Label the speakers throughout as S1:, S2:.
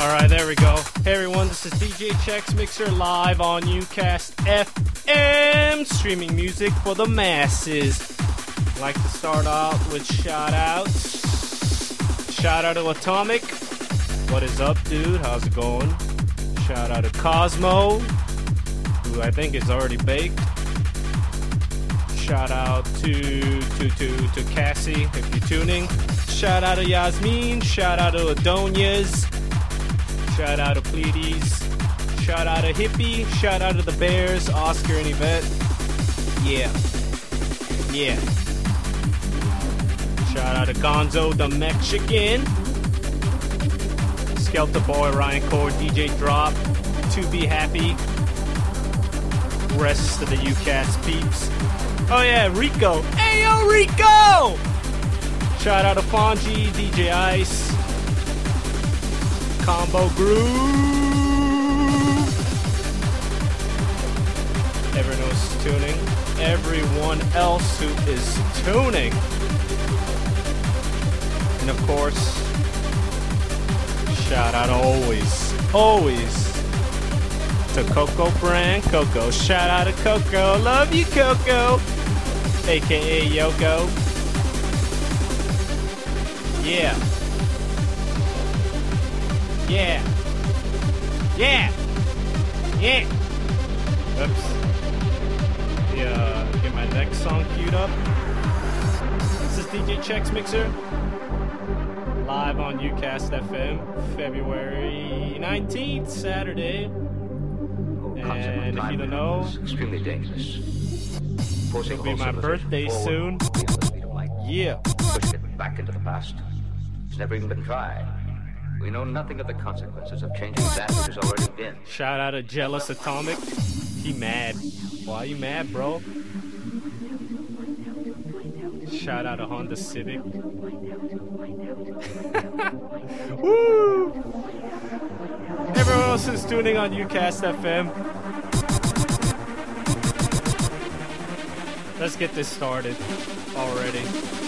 S1: Alright, there we go. Hey everyone, this is DJ Chex Mixer live on Ucast FM, streaming music for the masses. I'd like to start out with shout-outs. Shout out to Atomic. What is up, dude? How's it going? Shout out to Cosmo, who I think is already baked. Shout out to Cassie, if you're tuning. Shout out to Yasmin. Shout out to Adonias. Shout out to Pleiades. Shout out to Hippie. Shout out to the Bears, Oscar and Yvette. Yeah. Shout out to Gonzo the Mexican. Skelter Boy, Ryan Core, DJ Drop. To Be Happy. Rest of the UCAS peeps. Oh yeah, Rico. Hey yo, Rico! Shout out to Fonji, DJ Ice. Combo Groove. Everyone else tuning. Everyone else who is tuning. And of course, shout out always to Coco Brand Coco. Shout out to Coco. Love you, Coco. AKA Yoko. Yeah. Oops. Get my next song queued up. This is DJ Chex Mixer. Live on Ucast FM, February 19th, Saturday. And if you don't know,
S2: extremely dangerous.
S1: It'll be my birthday soon. Yeah.
S2: Pushing it back into the past. It's never even been tried. We know nothing of the consequences of changing that which has already been.
S1: Shout out to Jealous Atomic. He mad. Why you mad, bro? Shout out to Honda Civic. Woo! Everyone else is tuning on Ucast FM. Let's get this started already.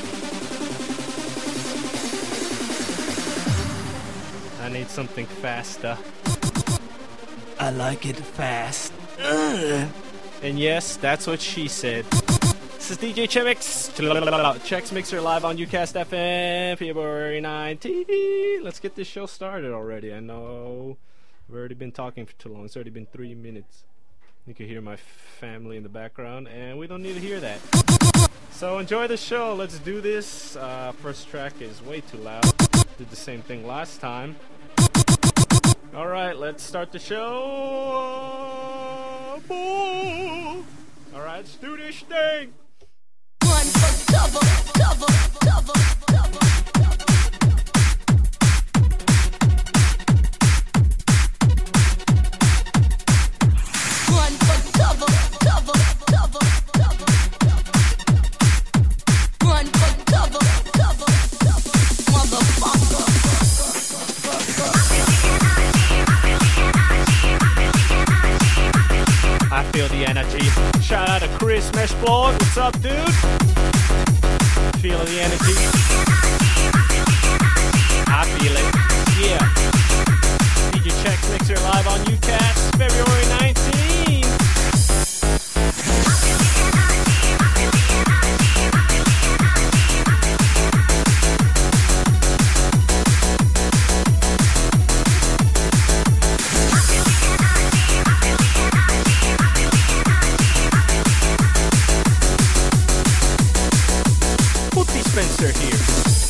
S1: I need something faster. I like it fast. And yes, that's what she said. This is DJ Chex Mixer live on Ucast FM, February 19th. Let's get this show started already. I know we've already been talking for too long. It's already been 3 minutes. You can hear my family in the background, and we don't need to hear that. So enjoy the show. Let's do this. First track is way too loud. Did the same thing last time. Alright, let's start the show. Boom. Alright, let's do this thing.
S3: One for double. One for double. One for double. Motherfucker.
S1: I feel the energy. Shout out to Chris Meshblog. What's up, dude? Feel the energy. I feel it. Yeah. DJ Chex Mixer live on Ucast, February 19th. Spencer here.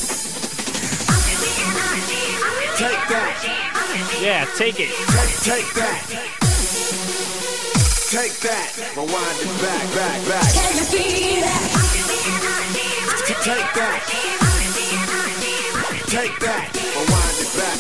S4: Take that.
S1: Yeah, take it.
S4: Take that. Take that. Rewind it back.
S3: Can you feel that?
S4: Take that. Take that. Rewind it back.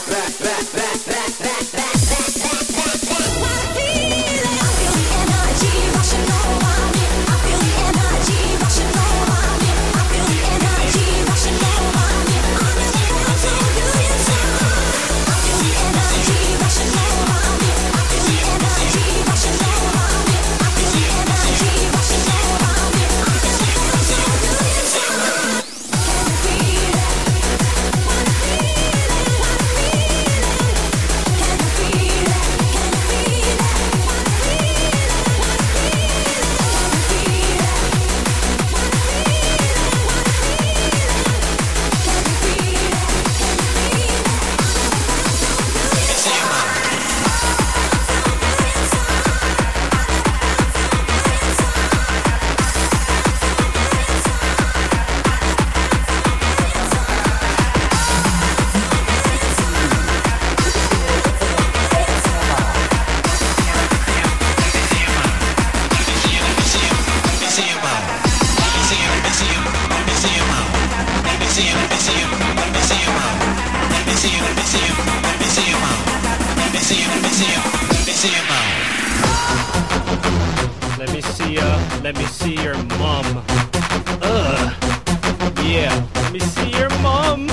S1: Let me see your mom. Ugh. Yeah, let me see your mom.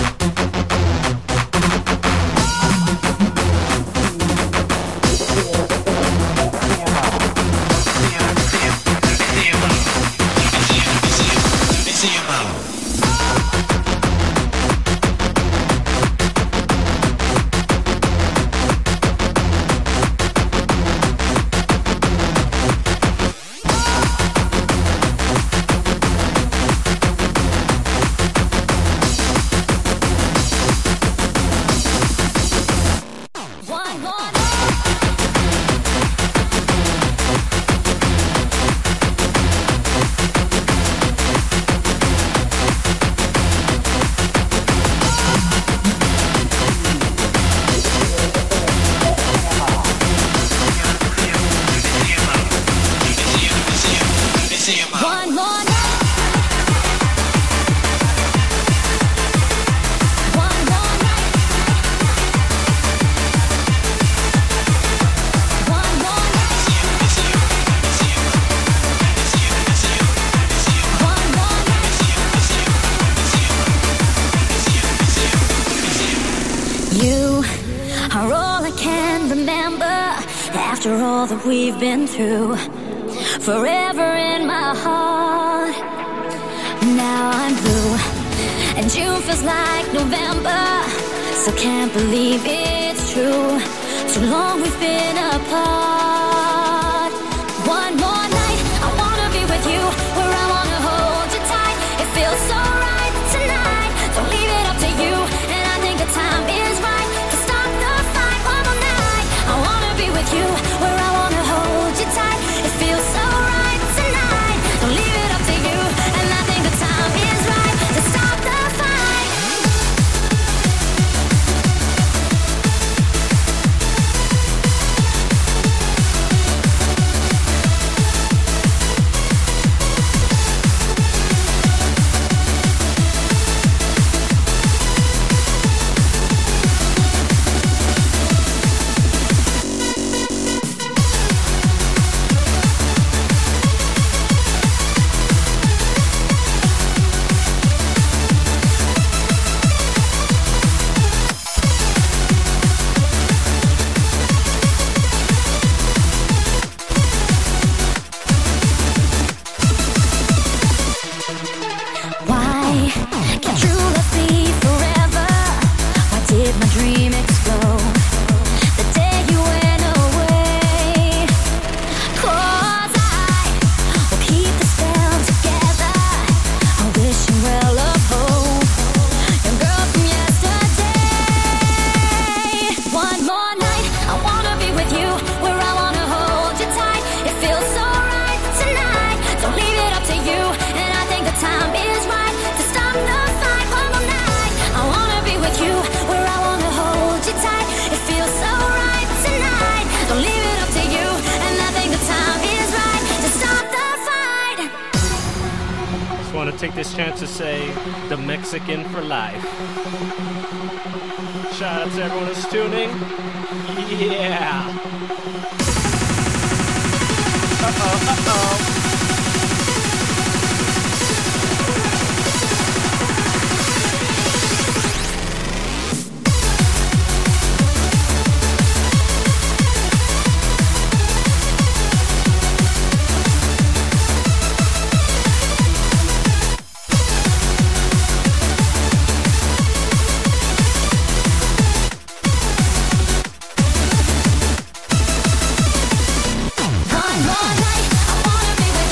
S5: After all that we've been through, forever in my heart. Now I'm blue, and June feels like November. So can't believe it's true. Too long we've been apart. One more night, I wanna be with you, where I wanna hold you tight. It feels so right tonight. Don't leave it up to you, and I think the time is right to stop the fight. One more night, I wanna be with you, where I wanna hold you tight. It feels so right tonight. Don't leave it up to you, and I think the time is right to stop the fight.
S1: Take this chance to say the Mexican for life. Shout out to everyone who's tuning. Yeah. Uh-oh.
S5: One more night, I wanna be with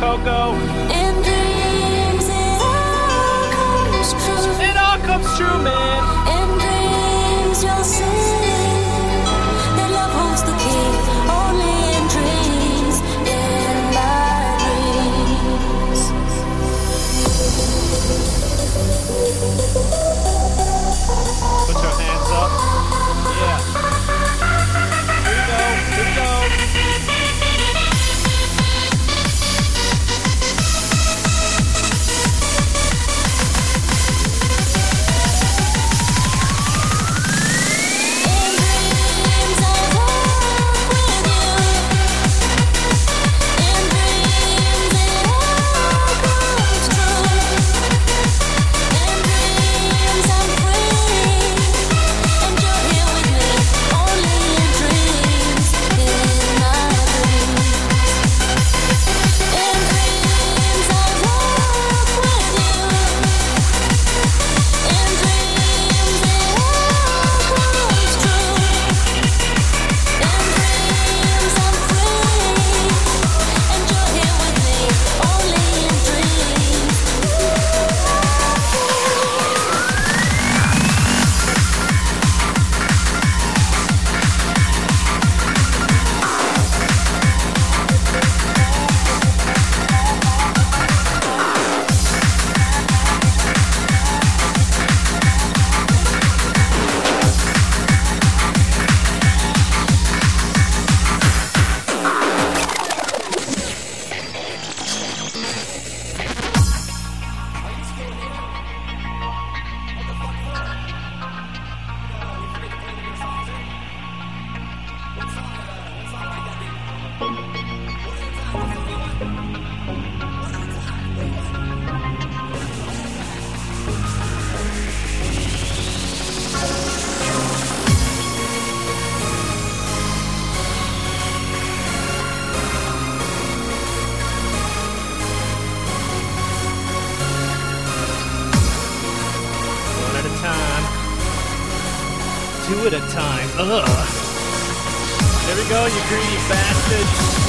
S1: go, go.
S5: In dreams it all comes true.
S1: It all comes true, man.
S5: In dreams you'll see that love holds the key. Only in dreams, in my dreams.
S1: Put your hands up. Yeah. Here we go. Here we go. Two at a time. Ugh. There we go, you greedy bastards.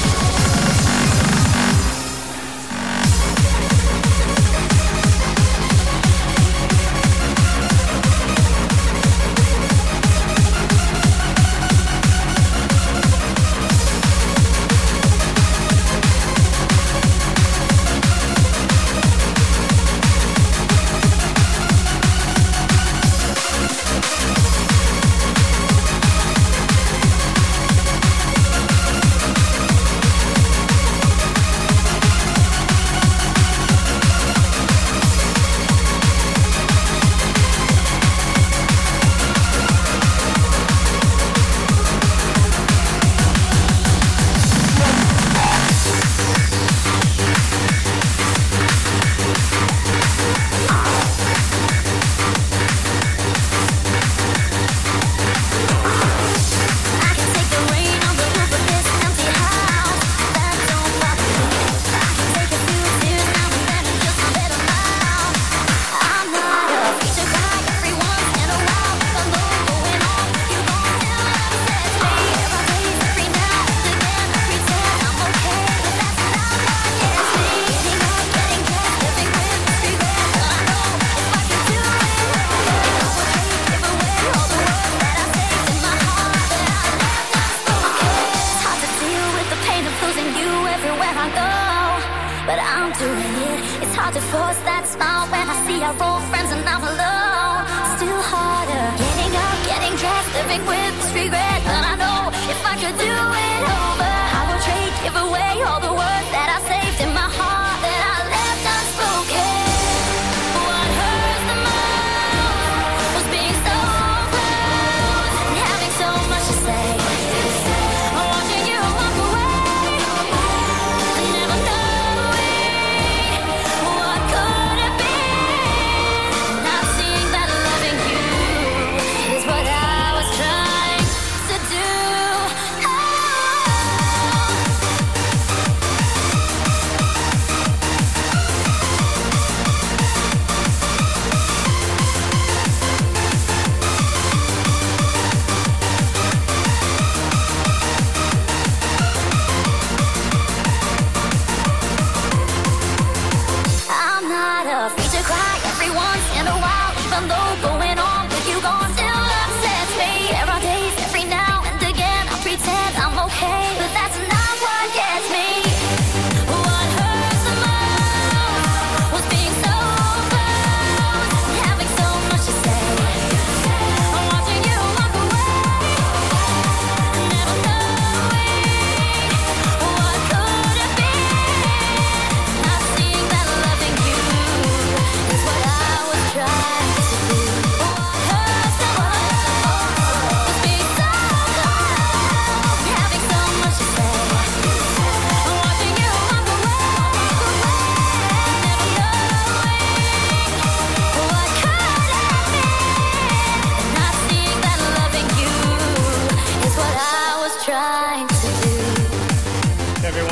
S5: Is what I was trying to do.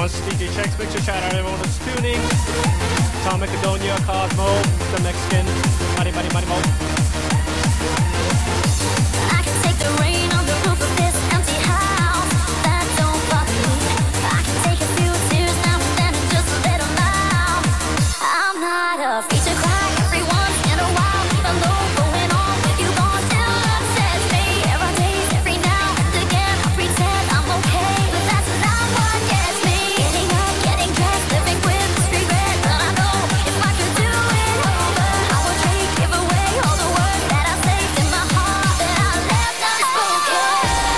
S1: everyone's DJ Chex Mixer. Shout out everyone that's tuning. Atomic, Adonia, Cosmo, the Mexican, Mari Mari Mari Mo.
S5: I can take the rain on the roof of this empty house. That don't bother me. I can take a few tears now and then and just let them out. I'm not afraid to cry every once in a while, even though going on with you gone still upsets me. Every day, every now and again, I pretend I'm okay, but that's not what gets me. Getting up, getting dressed, living with this regret, but I know if I could do it over, I would give away all the words that I saved in my heart that I left unspoken.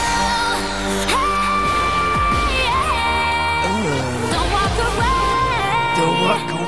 S5: Hey, yeah. Don't walk away.
S1: Don't walk away.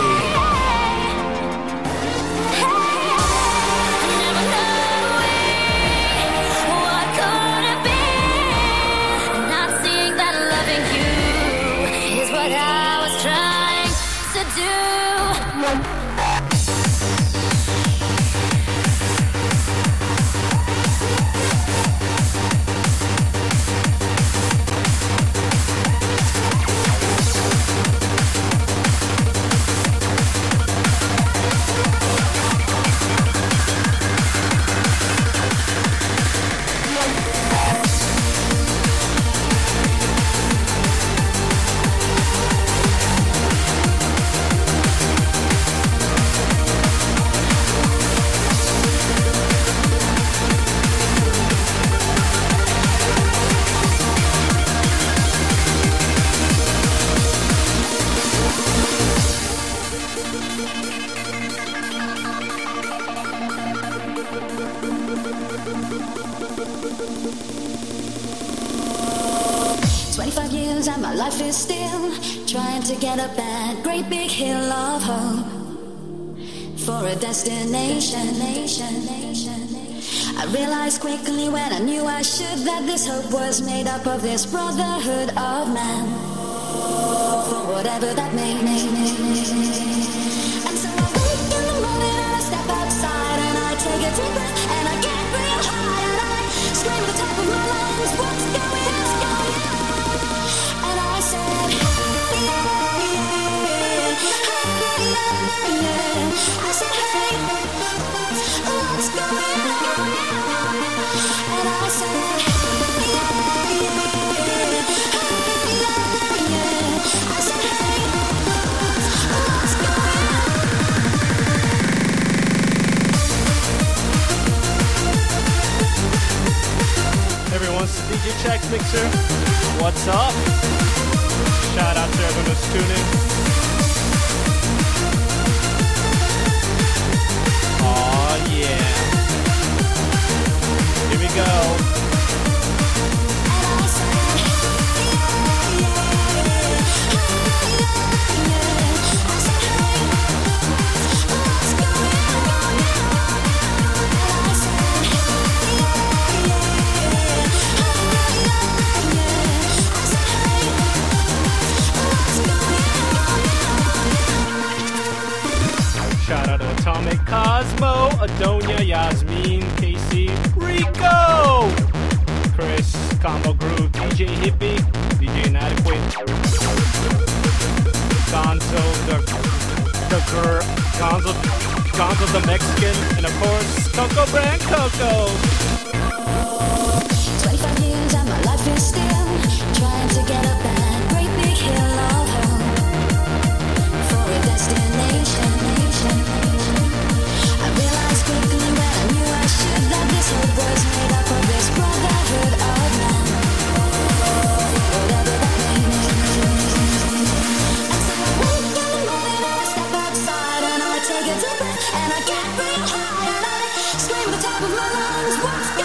S5: And my life is still trying to get up that great big hill of hope for a destination. I realized quickly when I knew I should that this hope was made up of this brotherhood of man, for whatever that may mean. And so I wake in the morning and I step outside and I take a deep breath and I get real high and I scream at the top of my lungs, what's going on? And I said, hey, yeah, I said, hey, what's going on? And I said, hey, I said, hey, what's going
S1: on? Everyone's the DJ Chex Mixer. What's up? Shout out to everyone who's tuning. Aw, yeah. Here we go. Shout out to Atomic, Cosmo, Adonia, Yasmin, Casey, Rico, Chris, Combo Groove, DJ Hippie, DJ Inadequate, Gonzo, Gonzo the Mexican, and of course, Coco Brand Coco.
S5: 25 years and my life is still trying to get up that great big hill of hope for a destination. I realized quickly when I knew I should that this hope was made up of this brotherhood of man, whatever that may mean. And so I wake in the morning and I step outside and I take a deep breath and I get real high and I scream at the top of my lungs, what's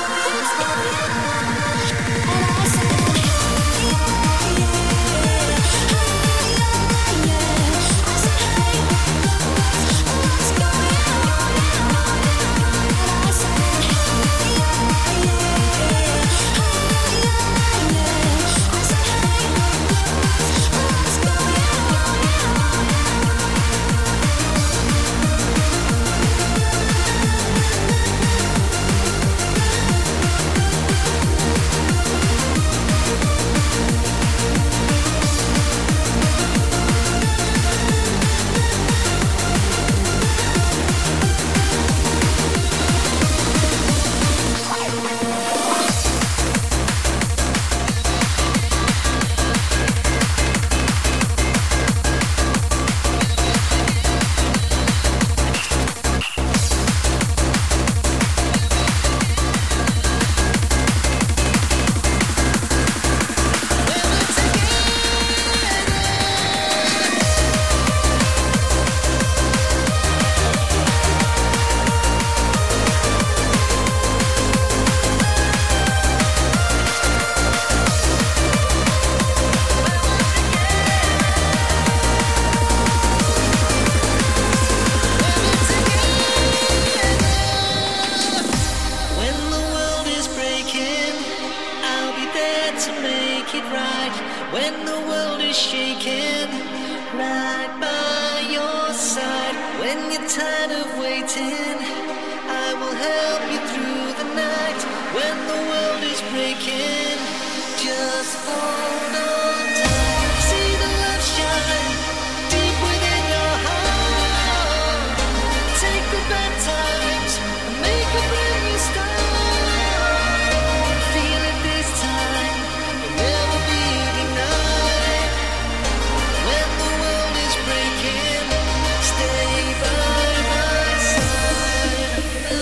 S6: it right when the world is shaking. Right by your side when you're tired of waiting. I will help you through the night when the world is breaking. Just hold on tight. See the love shine deep within your heart. Take the bad times and make a brand new start. Feel it this time, you'll never be denied. When the world is breaking, stay by my side.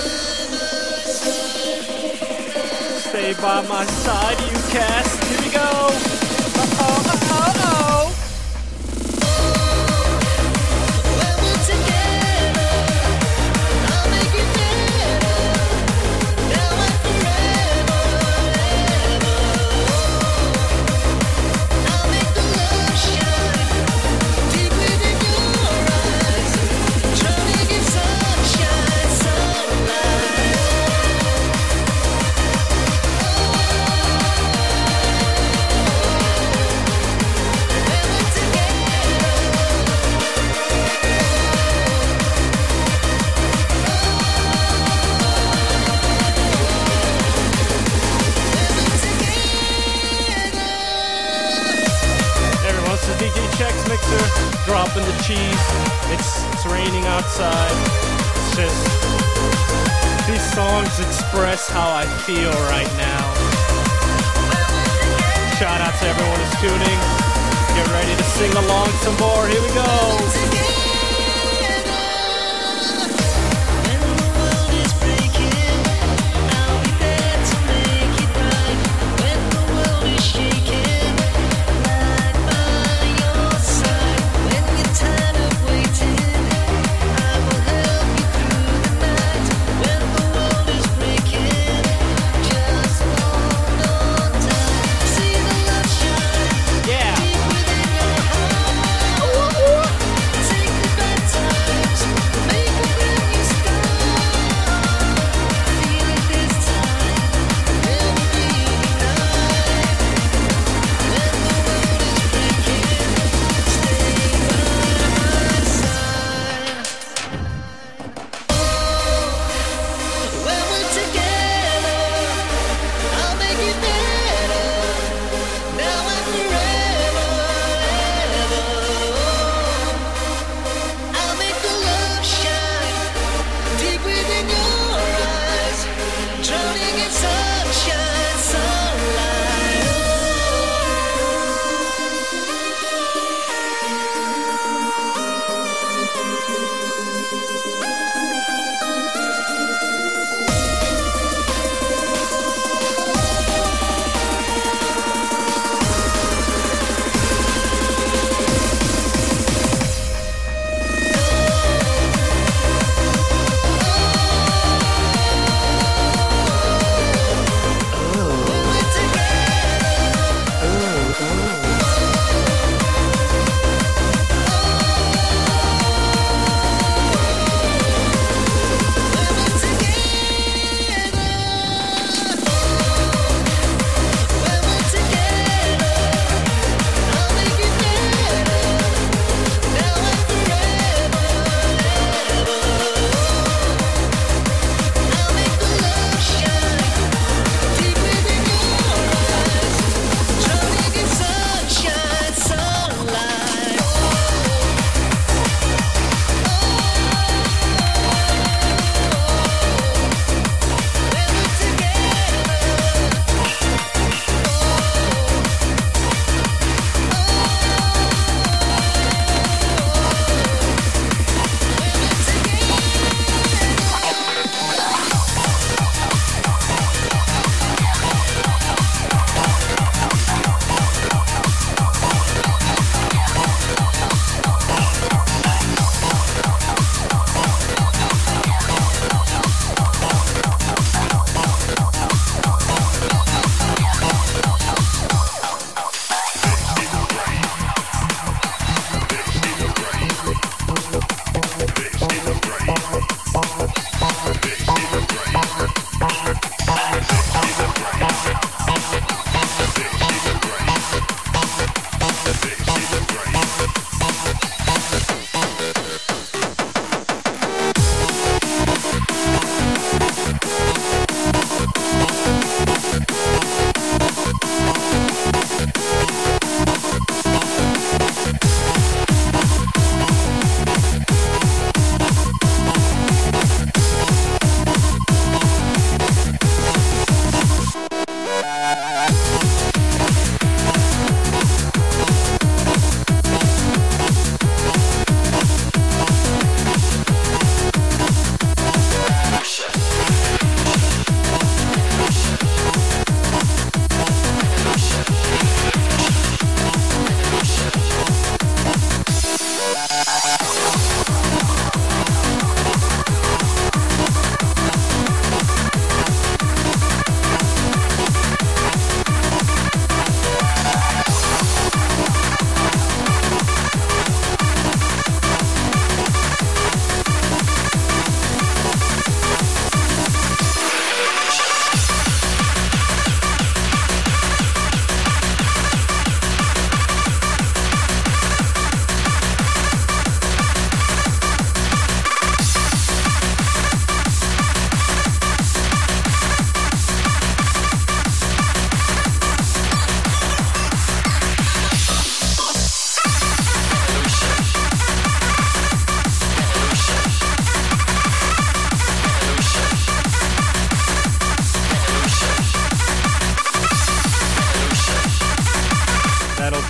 S1: Stay by my side, you cast. Here we go. Uh-oh.
S6: When we're together, I'll make it better. Now and forever, ever. I'll make the love shine deep within your eyes. Trying to give sunshine, sunlight. When we're together.
S1: Everyone, this is DJ Check's mixer, dropping the cheese. It's raining outside. It's just, these songs express how I feel right now. Shout out to everyone who's tuning. Get ready to sing along some more. Here we go.
S6: When the world is breaking, I'll be there to make it right. When the world is shaking, right by your side. When you're tired of waiting, I will help you through the night. When the world is breaking, just hold on tight. See the love shine
S1: Yeah.
S6: deep within your heart. Take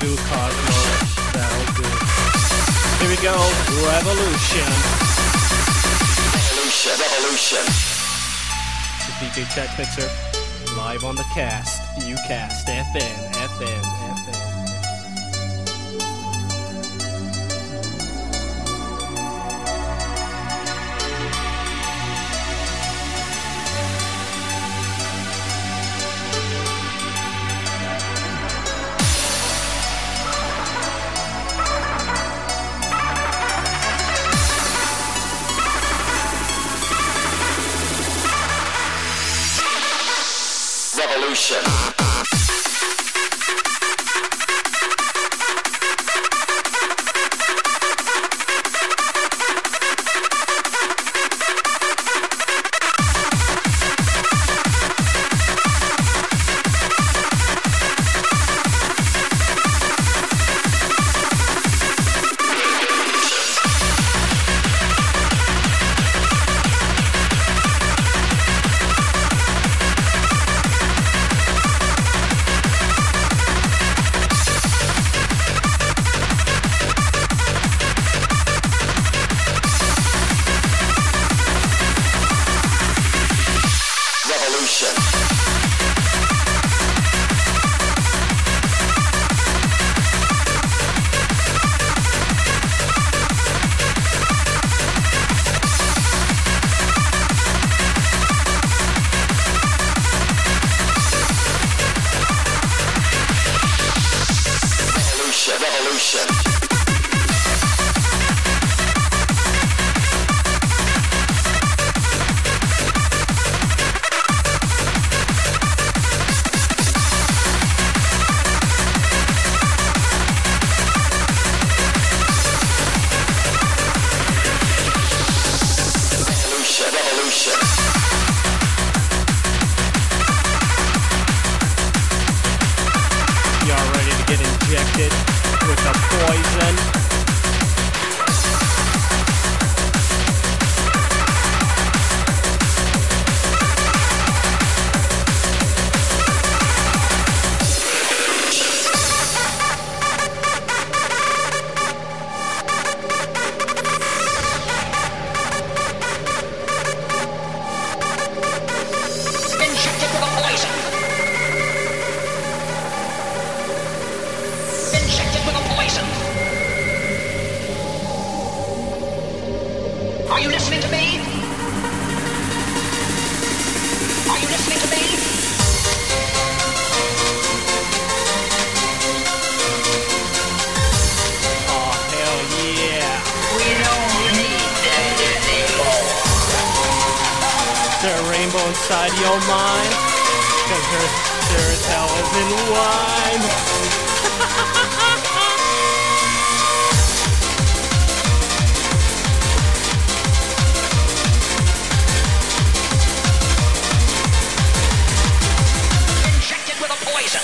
S1: do, Cosmo. That'll do. Here we go. Revolution.
S2: Revolution.
S1: The DJ Tech Mixer. Live on the cast. UCast. FM.
S2: Revolution.
S1: Inside your mind, 'cause her Duracell is in wine.
S6: Injected with a poison.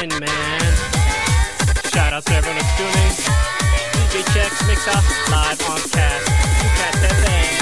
S1: shine, man. Shout out to everyone that's tuning. DJ Checks Mixer live on Cast. Cast FM.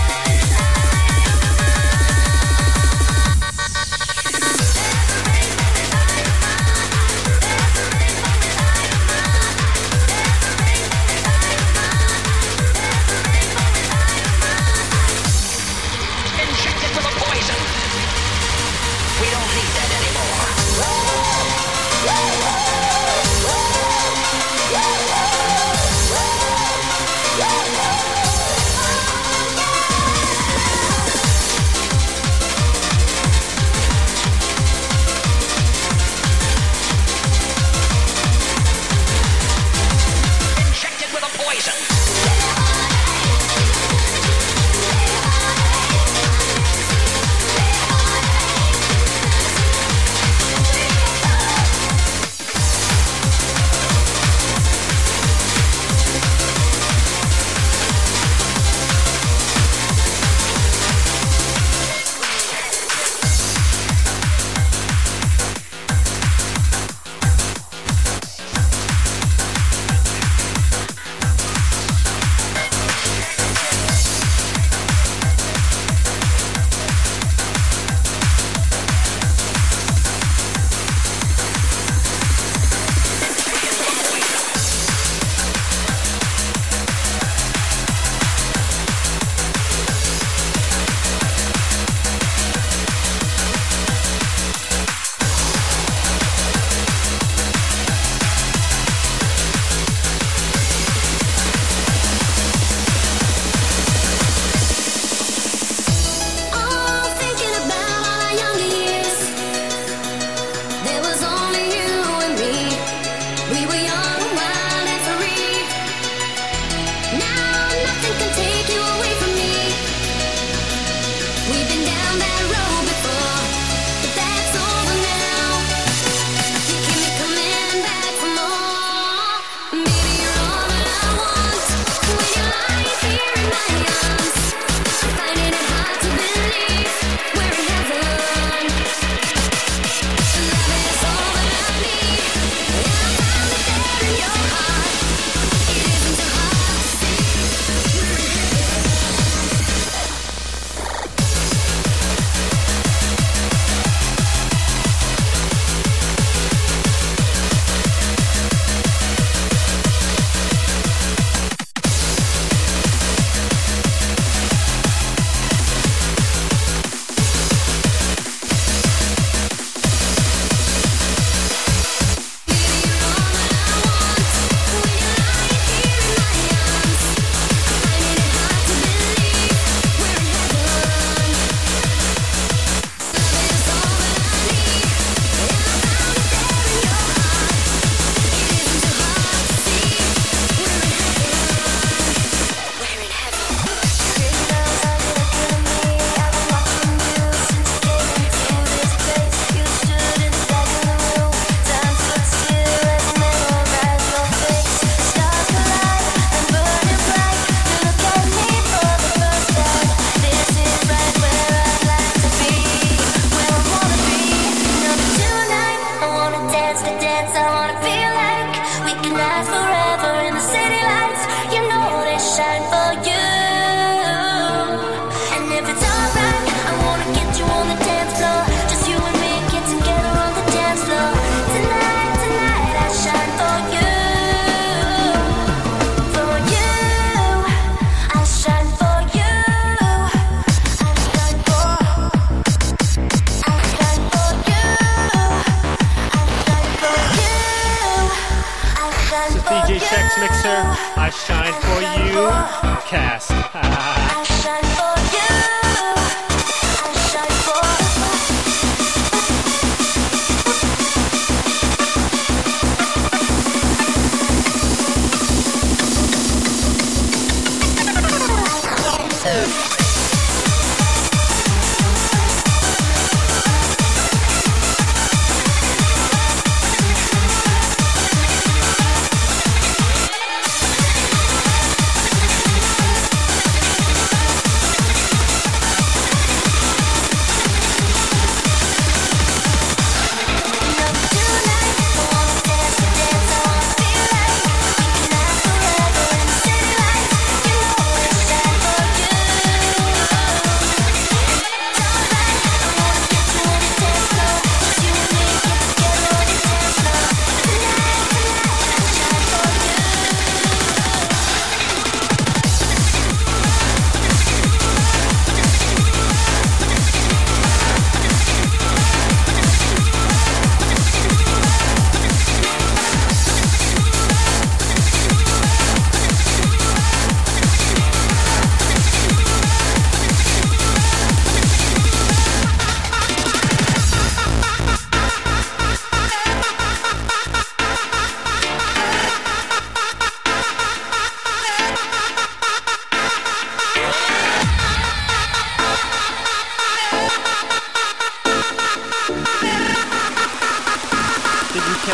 S1: DJ Checks Mixer, I shine for you, Cast.
S5: I shine for you. I shine for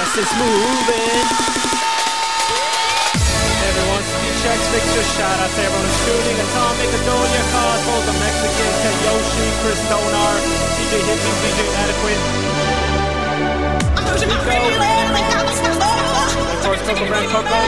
S1: yes, it's moving. Everyone, speed checks, Victor, shout out to everyone who's tuning. Atomic, Adonia, Cosmos, the Mexican, Kayoshi, Chris Donar, DJ Hippie, DJ Adequate. Of course, Coco Brand Coco.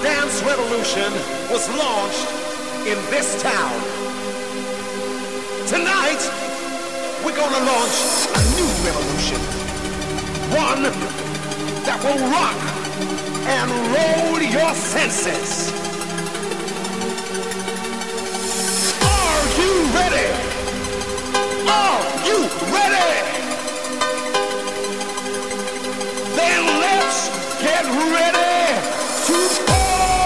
S4: dance revolution was launched in this town. Tonight, we're gonna launch a new revolution. One that will rock and roll your senses. Are you ready? Are you ready? Then let's get ready to party!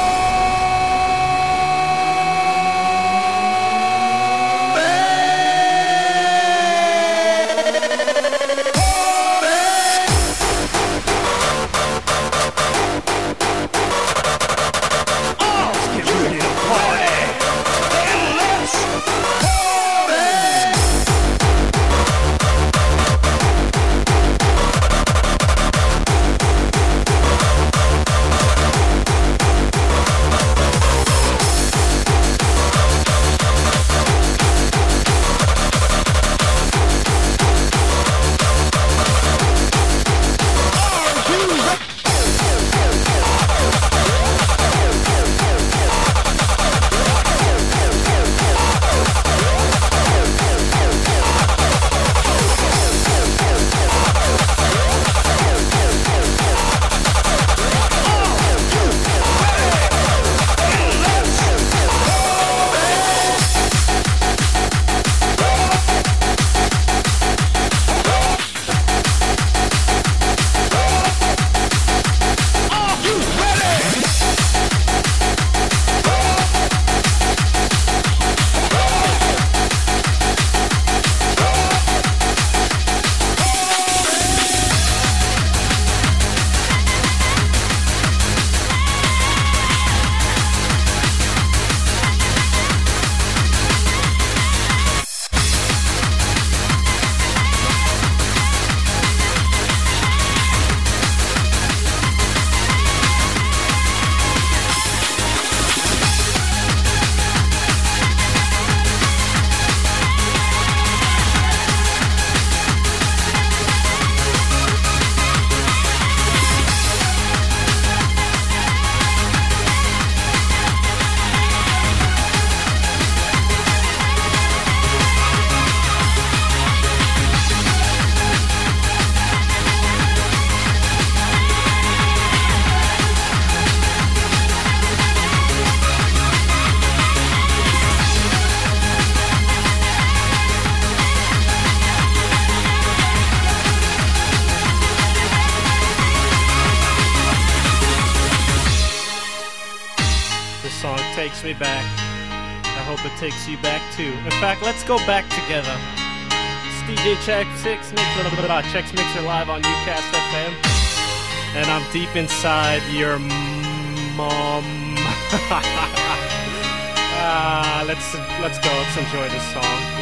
S1: Me back. I hope it takes you back too. In fact, let's go back together. It's DJ Chex Mixer live on UCast FM, and I'm deep inside your mom. Let's go. Let's enjoy this song.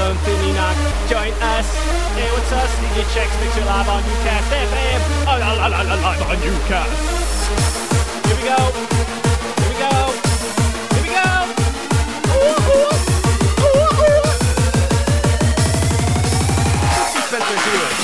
S1: Bone Finny Knock. Join us. Hey, what's us? DJ Checks Mixer live on Ucast FM. Oh, live on Ucast. Here we go. Here we go. Here we go. Ooh, ooh, ooh, ooh. Let's see Spencer do it.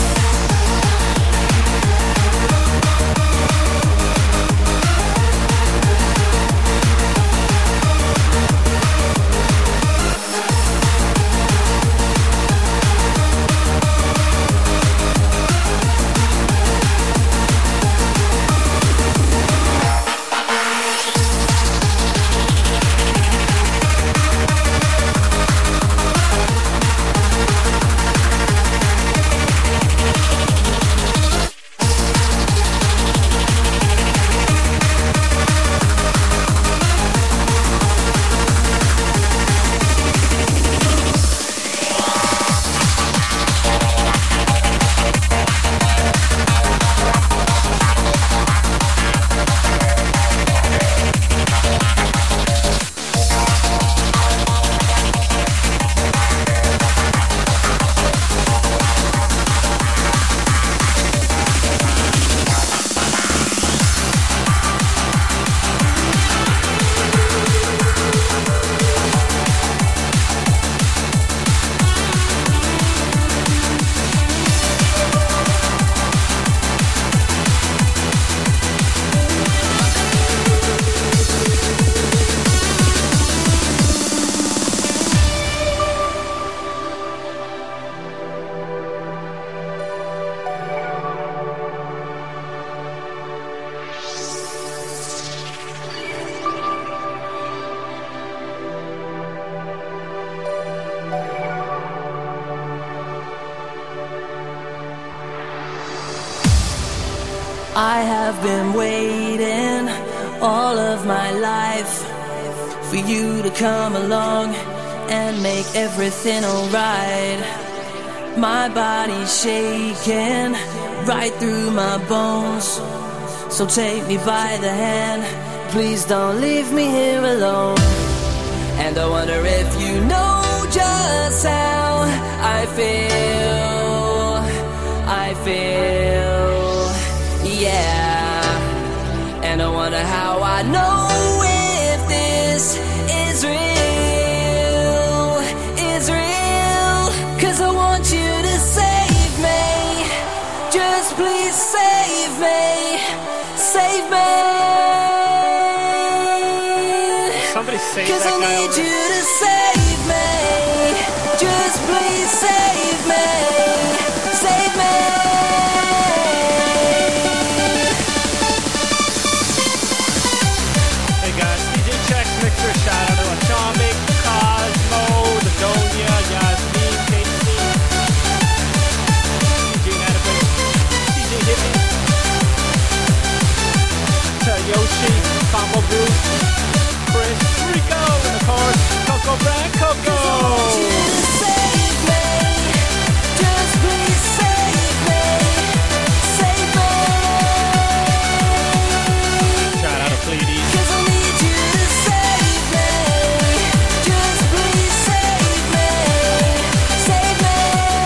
S6: I have been waiting all of my life for you to come along and make everything alright. My body's shaking right through my bones, so take me by the hand, please don't leave me here alone. And I wonder if you know just how I feel, yeah. And I wonder how I know if this is real, 'cause I want you to save me, just please save me, save me.
S1: Somebody save
S6: 'Cause
S1: that
S6: I
S1: guy
S6: need
S1: over.
S6: you to save me, just please save me, save me.
S1: Hey guys, DJ Checks Mixer, shout out to Atomic, Cosmo, Dagonia, Yasmin, Casey, DJ Nathan, DJ Hippie, Yoshi, Combo Goose, Chris, Rico, and of course, Coco Brand Coco.
S6: Save me, just please save me, save me.
S1: Shout out to Pleiades.
S6: 'Cause I need you to save me, just please save me, save me.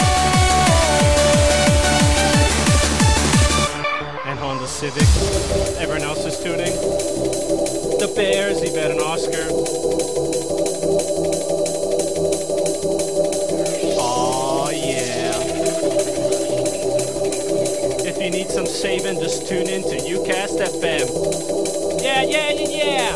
S1: And Honda Civic. Everyone else is tuning. The Bears, Yvette and Oscar. Oh yeah. If you need some saving, just tune in to Ucast FM. Yeah, yeah, yeah, yeah.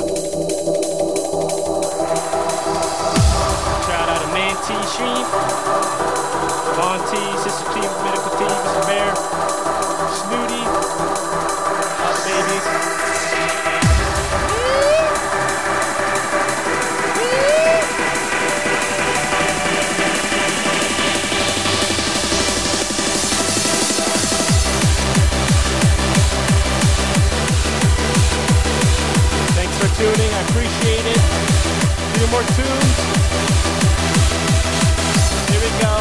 S1: Shout out to Man T Sheep, Monty, Sister T, Medical T, Mr. Bear, Snooty, all the babies. Thanks for tuning, I appreciate it. A few more tunes. Here we go.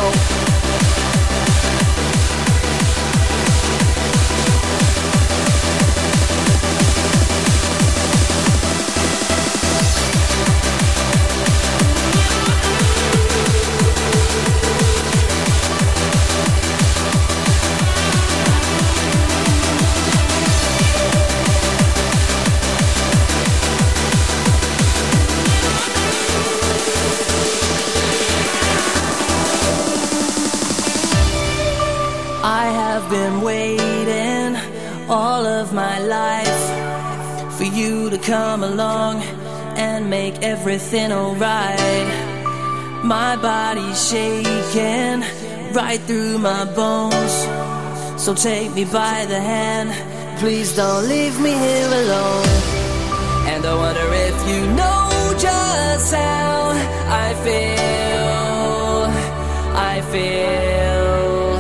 S6: you to come along and make everything alright. My body's shaking right through my bones, so take me by the hand, please don't leave me here alone. And I wonder if you know just how I feel,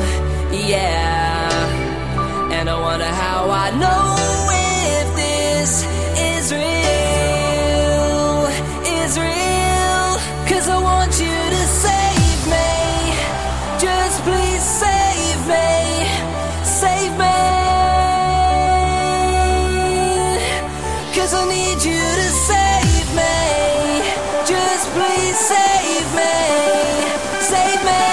S6: yeah. And I wonder how I know if this is real, 'cause I want you to save me, just please save me, save me, 'cause I need you to save me, just please save me, save me.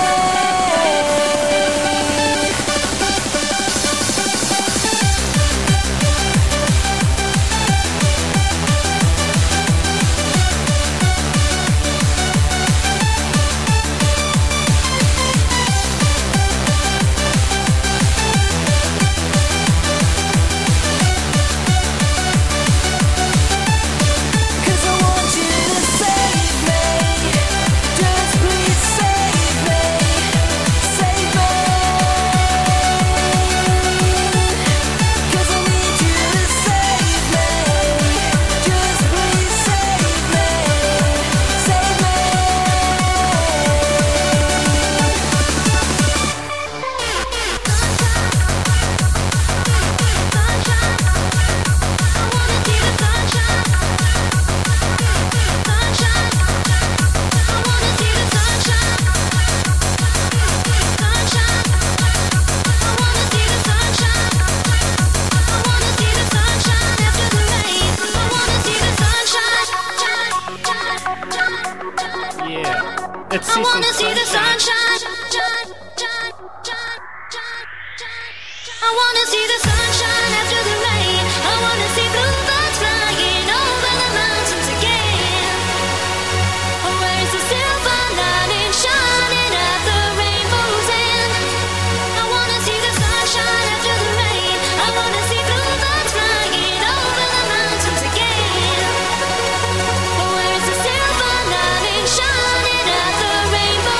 S1: Let's see some sunshine.
S5: I wanna see the sunshine after the rain. I wanna see bluebirds flying over the mountains again. Where's the silver lining shining at the rainbow's end? I wanna see the sunshine after the rain. I wanna see bluebirds flying over the mountains again. Where's the silver lining shining at the rainbow's end?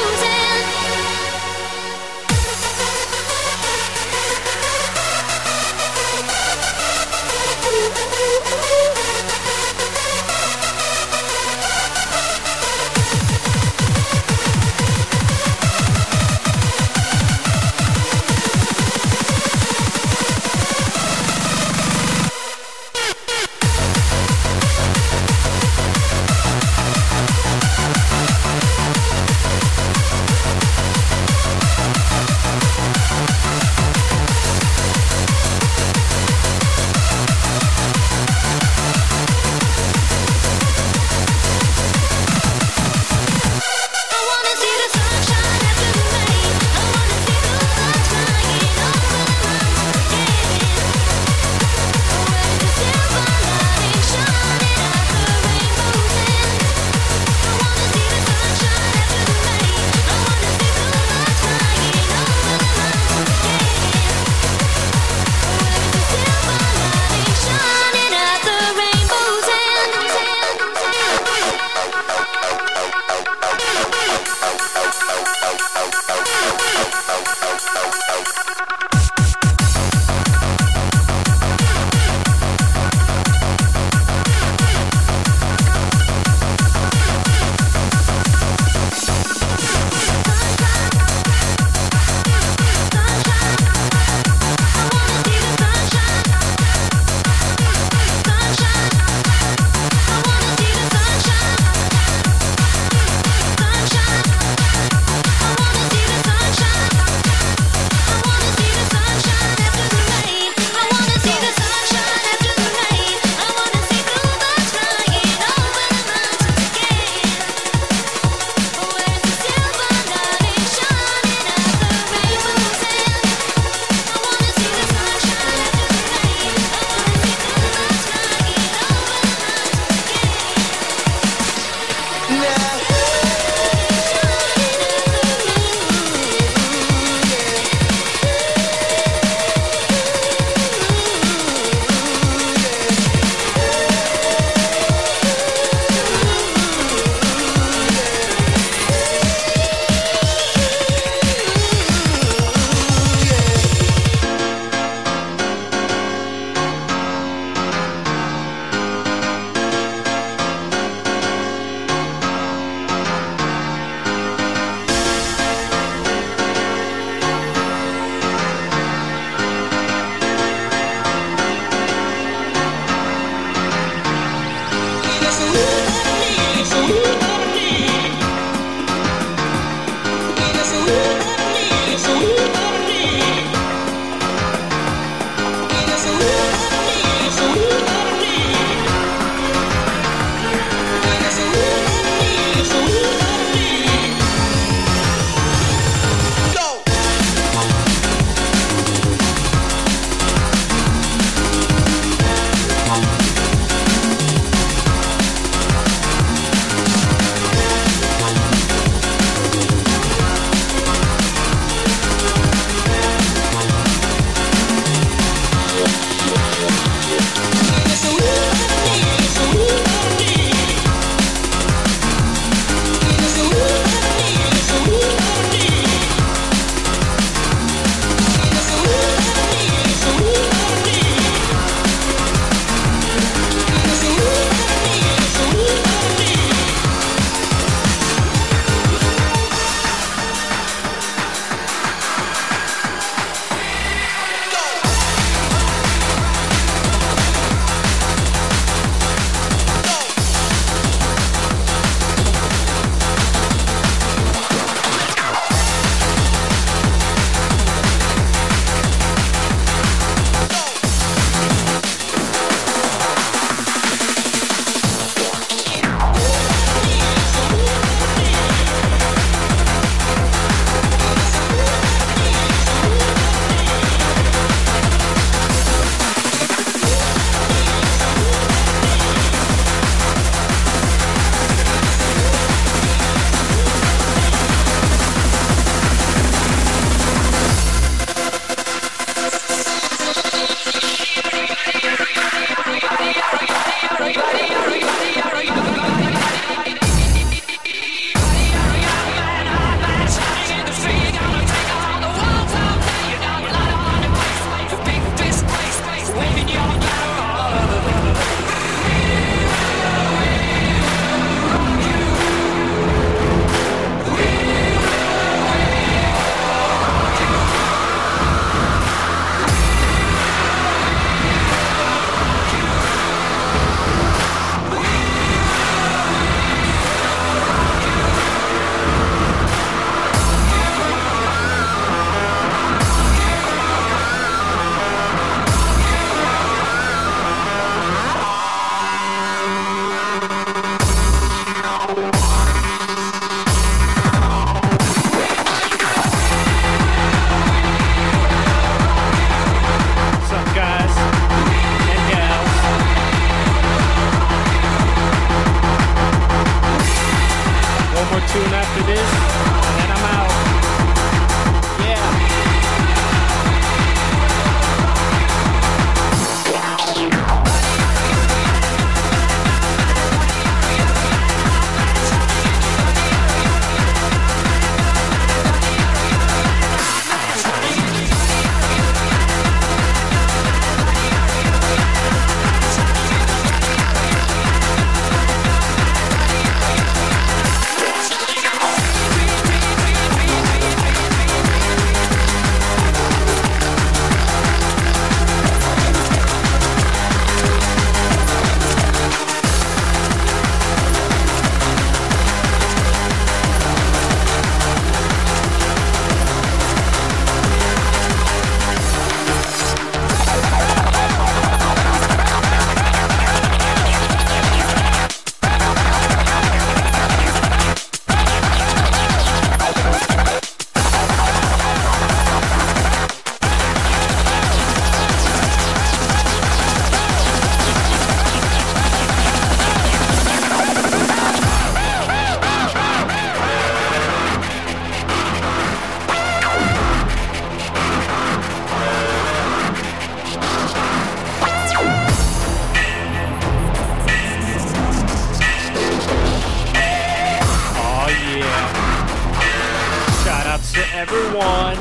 S1: everyone.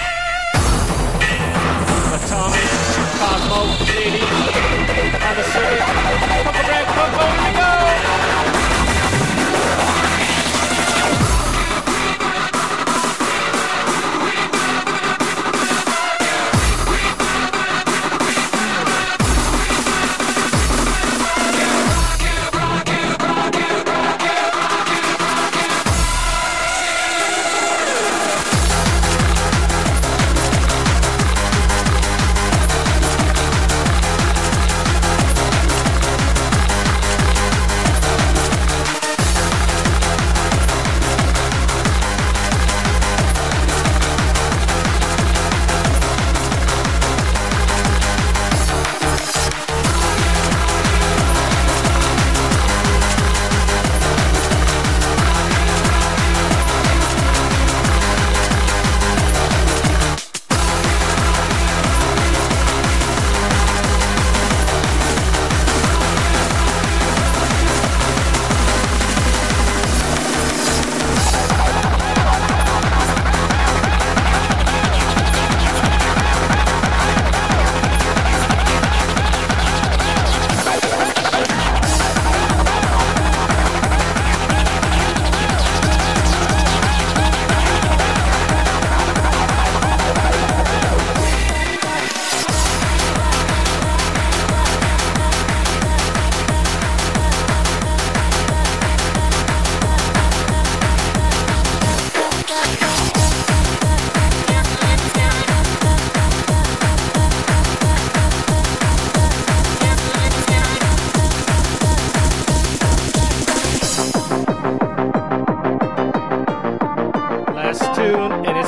S1: Atomic, Cosmo, Lady, on the city. Coco Brand, Coco, here we go!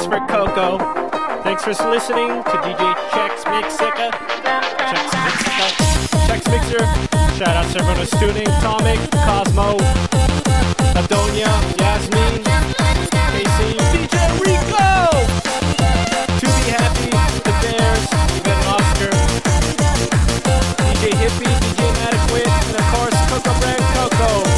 S1: for Coco. Thanks for listening to DJ Chex Mixer. Chex Mixer. Shout out to everyone who's tuning. Atomic, Cosmo, Adonia, Yasmin, KC, DJ Rico. To Be Happy, The Bears, we got an Oscar. DJ Hippie, DJ Inadequate, and of course Coco Brand Coco.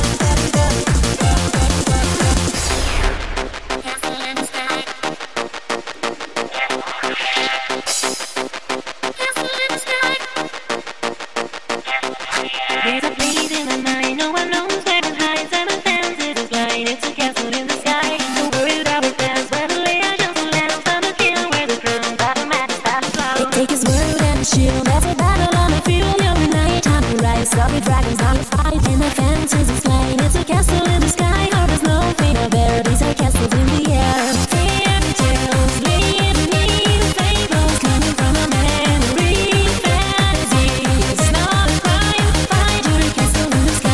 S7: There's a place in my mind, no one knows where it hides, and it stands, it is blind, it's a castle in the sky. The world I would pass, by the way I just last, time to kill where the crown, battle match, battle flower.
S5: Take his word and a shield, that's a battle on the field, every night, time to rise, stop the dragons on the fight, and the fences is flying, it's a castle in the sky, oh, there's no fear there, these are castles in the air. Fairy tales, lead me to fables, coming from a memory, fantasy, it's not a crime, find your castle in the sky.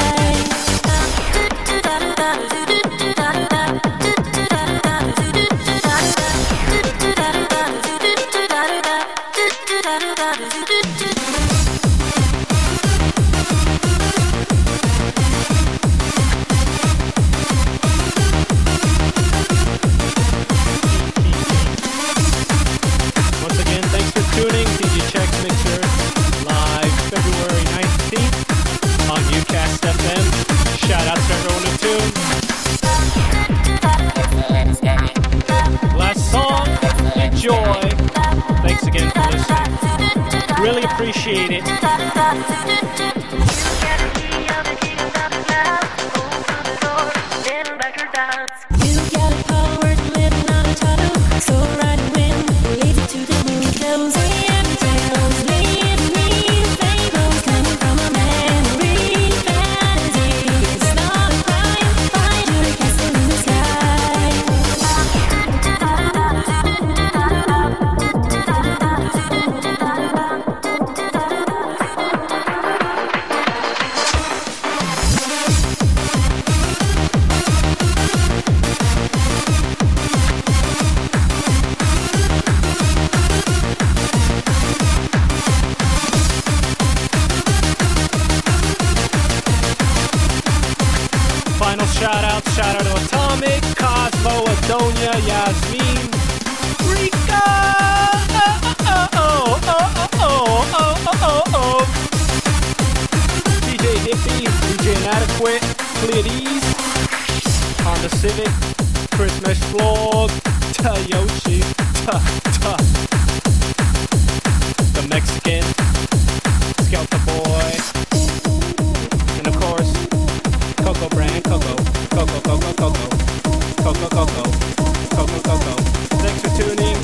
S1: Once again, thanks for tuning. DJ Chex Mixer live February 19th on Ucast FM. Shout out to everyone who tuned. Last song, enjoy. Thanks again for listening. Really appreciate it.
S5: You got a power to live on a tunnel, so ride and win, lead you to the moon. Those fairy tales, lead me to fables, coming from a memory, fantasy. It's not a crime, find your castle in the sky.
S1: Final shout out to Atomic, Cosmo, Adonia, Yasmin, Rika. DJ Hippie, DJ Inadequate, Pleiades, Honda Civic, Christmas Vlog, Tayoshi, the Mexican, Scout the Boy, and of course, Coco Brand, Coco. Thanks for tuning.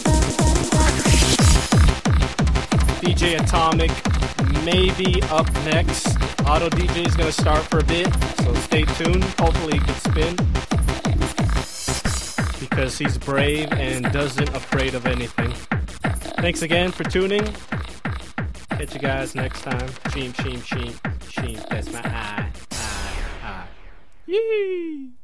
S1: DJ Atomic maybe up next. Auto DJ is going to start for a bit, so stay tuned. Hopefully he can spin. Because he's brave and doesn't afraid of anything. Thanks again for tuning. Catch you guys next time. Sheen. That's my eye. Yee!